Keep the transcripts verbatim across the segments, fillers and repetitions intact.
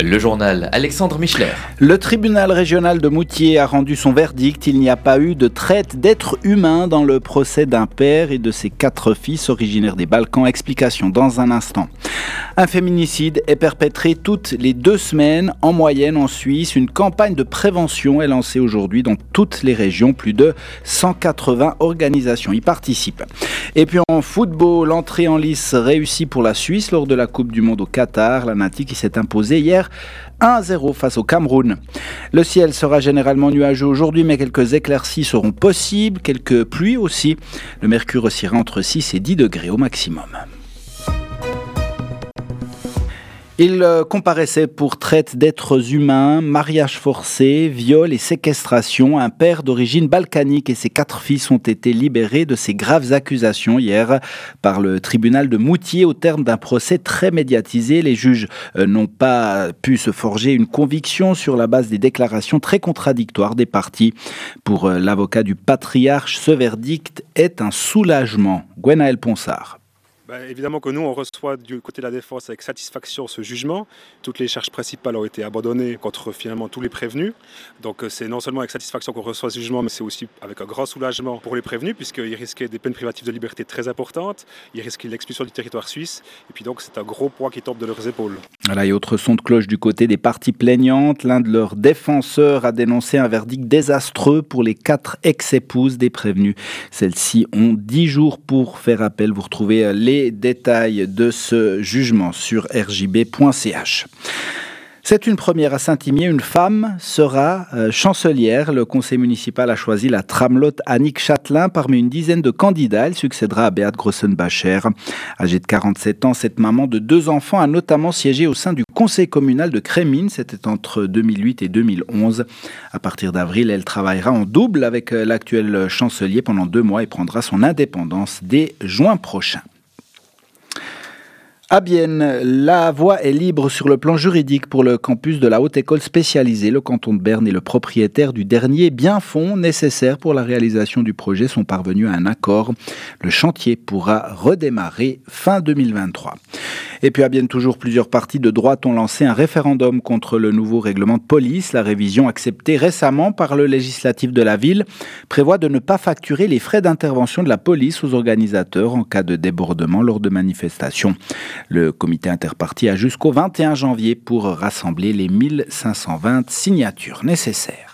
Le journal Alexandre Michler. Le tribunal régional de Moutier a rendu son verdict. Il n'y a pas eu de traite d'êtres humains dans le procès d'un père et de ses quatre fils originaires des Balkans. Explication dans un instant. Un féminicide est perpétré toutes les deux semaines en moyenne en Suisse. Une campagne de prévention est lancée aujourd'hui dans toutes les régions. Plus de cent quatre-vingts organisations y participent. Et puis en football, l'entrée en lice réussie pour la Suisse lors de la Coupe du Monde au Qatar. La Nati qui s'est imposée hier un à zéro face au Cameroun. Le ciel sera généralement nuageux aujourd'hui, mais quelques éclaircies seront possibles, quelques pluies aussi. Le mercure oscillera entre six et dix degrés au maximum. Il comparaissait pour traite d'êtres humains, mariage forcé, viol et séquestration. Un père d'origine balkanique et ses quatre fils ont été libérés de ces graves accusations hier par le tribunal de Moutier au terme d'un procès très médiatisé. Les juges n'ont pas pu se forger une conviction sur la base des déclarations très contradictoires des parties. Pour l'avocat du patriarche, ce verdict est un soulagement. Gwenaël Ponsard. Ben, évidemment que nous, on reçoit du côté de la défense avec satisfaction ce jugement. Toutes les charges principales ont été abandonnées contre finalement tous les prévenus. Donc c'est non seulement avec satisfaction qu'on reçoit ce jugement, mais c'est aussi avec un grand soulagement pour les prévenus, puisqu'ils risquaient des peines privatives de liberté très importantes. Ils risquaient l'expulsion du territoire suisse. Et puis donc c'est un gros poids qui tombe de leurs épaules. Voilà, et autre son de cloche du côté des parties plaignantes. L'un de leurs défenseurs a dénoncé un verdict désastreux pour les quatre ex-épouses des prévenus. Celles-ci ont dix jours pour faire appel. Vous retrouvez les détails de ce jugement sur r j b point c h. C'est une première à Saint-Imier. Une femme sera euh, chancelière. Le conseil municipal a choisi la tramelote Annick Châtelain parmi une dizaine de candidats. Elle succédera à Beate Grossenbacher. Âgée de quarante-sept ans, cette maman de deux enfants a notamment siégé au sein du conseil communal de Crémines. C'était entre deux mille huit et deux mille onze. À partir d'avril, elle travaillera en double avec l'actuel chancelier pendant deux mois et prendra son indépendance dès juin prochain. À Bienne, la voie est libre sur le plan juridique pour le campus de la Haute École spécialisée. Le canton de Berne est le propriétaire du dernier bien-fonds nécessaire pour la réalisation du projet. Sont parvenus à un accord. Le chantier pourra redémarrer fin deux mille vingt-trois. Et puis à Bienne, toujours plusieurs partis de droite ont lancé un référendum contre le nouveau règlement de police. La révision acceptée récemment par le législatif de la ville prévoit de ne pas facturer les frais d'intervention de la police aux organisateurs en cas de débordement lors de manifestations. Le comité interparti a jusqu'au vingt et un janvier pour rassembler les mille cinq cent vingt signatures nécessaires.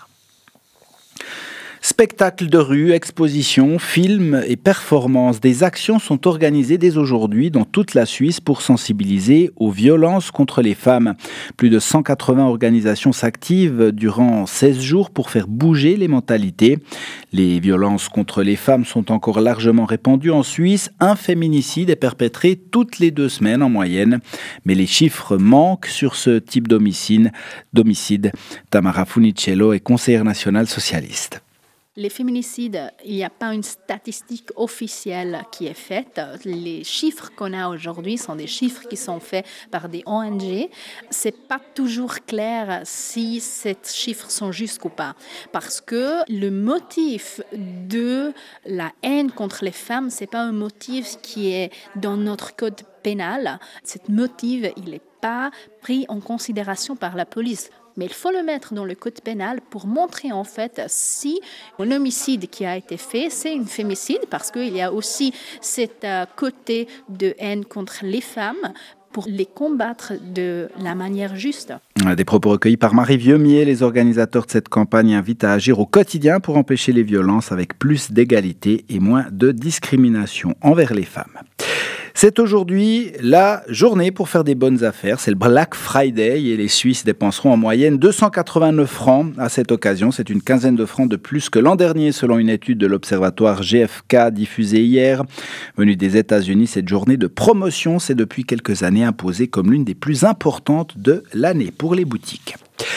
Spectacles de rue, expositions, films et performances. Des actions sont organisées dès aujourd'hui dans toute la Suisse pour sensibiliser aux violences contre les femmes. Plus de cent quatre-vingts organisations s'activent durant seize jours pour faire bouger les mentalités. Les violences contre les femmes sont encore largement répandues en Suisse. Un féminicide est perpétré toutes les deux semaines en moyenne. Mais les chiffres manquent sur ce type d'homicide. d'homicide. Tamara Funicello est conseillère nationale socialiste. Les féminicides, il n'y a pas une statistique officielle qui est faite. Les chiffres qu'on a aujourd'hui sont des chiffres qui sont faits par des O N G. C'est pas toujours clair si ces chiffres sont justes ou pas. Parce que le motif de la haine contre les femmes, c'est pas un motif qui est dans notre code pénal. Ce motif, il n'est pas pris en considération par la police. Mais il faut le mettre dans le code pénal pour montrer en fait si un homicide qui a été fait, c'est un fémicide, parce qu'il y a aussi cet euh, côté de haine contre les femmes pour les combattre de la manière juste. Des propos recueillis par Marie Vieumier. Les organisateurs de cette campagne invitent à agir au quotidien pour empêcher les violences avec plus d'égalité et moins de discrimination envers les femmes. C'est aujourd'hui la journée pour faire des bonnes affaires. C'est le Black Friday et les Suisses dépenseront en moyenne deux cent quatre-vingt-neuf francs à cette occasion. C'est une quinzaine de francs de plus que l'an dernier selon une étude de l'Observatoire G F K diffusée hier. Venue des États-Unis, cette journée de promotion s'est depuis quelques années imposée comme l'une des plus importantes de l'année pour les boutiques.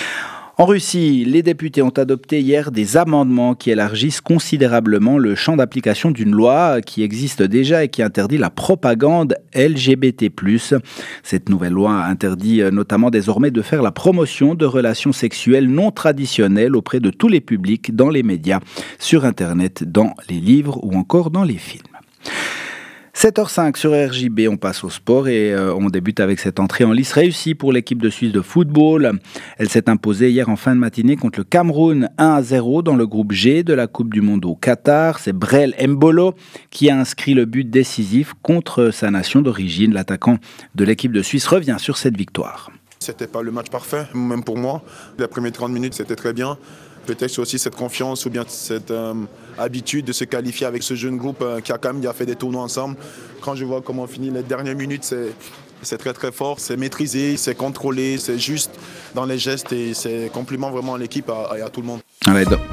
En Russie, les députés ont adopté hier des amendements qui élargissent considérablement le champ d'application d'une loi qui existe déjà et qui interdit la propagande L G B T plus. Cette nouvelle loi interdit notamment désormais de faire la promotion de relations sexuelles non traditionnelles auprès de tous les publics dans les médias, sur Internet, dans les livres ou encore dans les films. sept heures cinq sur R J B, on passe au sport et euh, on débute avec cette entrée en lice réussie pour l'équipe de Suisse de football. Elle s'est imposée hier en fin de matinée contre le Cameroun un à zéro dans le groupe G de la Coupe du Monde au Qatar. C'est Brel Mbolo qui a inscrit le but décisif contre sa nation d'origine. L'attaquant de l'équipe de Suisse revient sur cette victoire. C'était pas le match parfait, même pour moi. Les premières trente minutes, c'était très bien. Peut-être aussi cette confiance ou bien cette euh, habitude de se qualifier avec ce jeune groupe euh, qui a quand même a fait des tournois ensemble. Quand je vois comment on finit les dernières minutes, c'est, c'est très très fort, c'est maîtrisé, c'est contrôlé, c'est juste dans les gestes et c'est compliment vraiment à l'équipe et à, à tout le monde. Ouais, donc...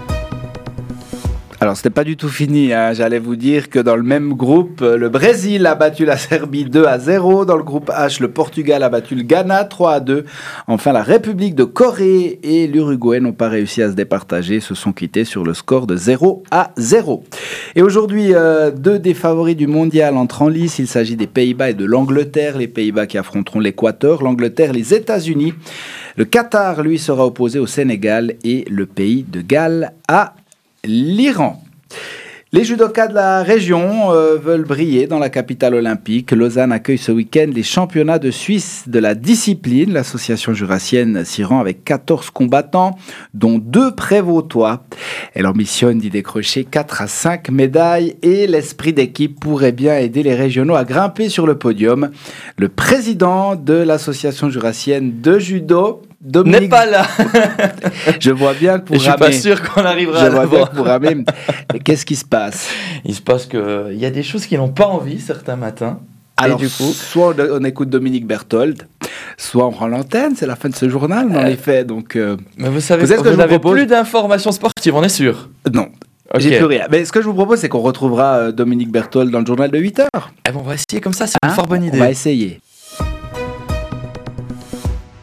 Alors, c'était pas du tout fini, hein. J'allais vous dire que dans le même groupe, le Brésil a battu la Serbie deux à zéro. Dans le groupe H, le Portugal a battu le Ghana trois à deux. Enfin, la République de Corée et l'Uruguay n'ont pas réussi à se départager, se sont quittés sur le score de zéro à zéro. Et aujourd'hui, euh, deux des favoris du mondial entrent en lice. Il s'agit des Pays-Bas et de l'Angleterre. Les Pays-Bas qui affronteront l'Équateur, l'Angleterre, les États-Unis. Le Qatar, lui, sera opposé au Sénégal et le pays de Galles à l'Iran. Les judokas de la région euh, veulent briller dans la capitale olympique. Lausanne accueille ce week-end les championnats de Suisse de la discipline. L'association jurassienne s'y rend avec quatorze combattants, dont deux prévôtois. Elle ambitionne d'y décrocher quatre à cinq médailles et l'esprit d'équipe pourrait bien aider les régionaux à grimper sur le podium. Le président de l'association jurassienne de judo, Dominique... n'est pas là. Je vois bien que pour Je suis ramer... pas sûr qu'on arrivera Je à vois le bien voir. que pour ramer... Qu'est-ce qui se passe? Il se passe qu'il y a des choses qui n'ont pas envie certains matins. Alors, et du coup, soit on, on écoute Dominique Berthold, soit on prend l'antenne, c'est la fin de ce journal, dans Euh, les faits. Donc, euh, mais vous savez, Vous savez ce que vous je vous n'avez propose plus d'informations sportives, on est sûr. non, Ok. j'ai plus rien. Mais ce que je vous propose, c'est qu'on retrouvera euh, Dominique Berthold dans le journal de huit heures. Eh ben, on va essayer comme ça, c'est Hein une fort bonne idée. On va essayer.